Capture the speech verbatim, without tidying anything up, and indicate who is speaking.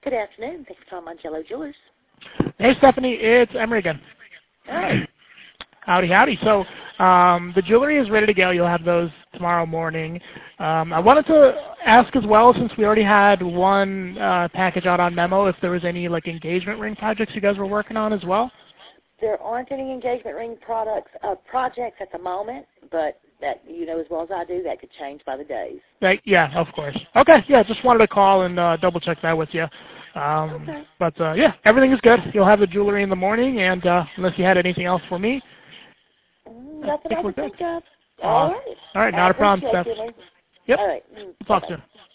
Speaker 1: Good afternoon. Thanks for calling Mongello Jewelers.
Speaker 2: Hey, Stephanie. It's Emery again.
Speaker 1: Hi.
Speaker 2: Howdy, howdy. So um, the jewelry is ready to go. You'll have those tomorrow morning. Um, I wanted to ask as well, since we already had one uh, package out on memo, if there was any like engagement ring projects you guys were working on as well.
Speaker 1: There aren't any engagement ring products uh, projects at the moment, but that you know as well as I do, that could change by the days.
Speaker 2: Right, yeah, of course. Okay, yeah, just wanted to call and uh, double check that with you. Um,
Speaker 1: Okay.
Speaker 2: But uh, yeah, everything is good. You'll have the jewelry in the morning, and uh, unless you had anything else for me,
Speaker 1: Mm, Nothing
Speaker 2: I think
Speaker 1: I
Speaker 2: we're
Speaker 1: can
Speaker 2: good.
Speaker 1: think of.
Speaker 2: Uh,
Speaker 1: All right.
Speaker 2: all right,
Speaker 1: I
Speaker 2: not a problem,
Speaker 1: appreciate
Speaker 2: Steph.
Speaker 1: you.
Speaker 2: Yep.
Speaker 1: All right. Mm,
Speaker 2: Talk
Speaker 1: bye-bye.
Speaker 2: soon.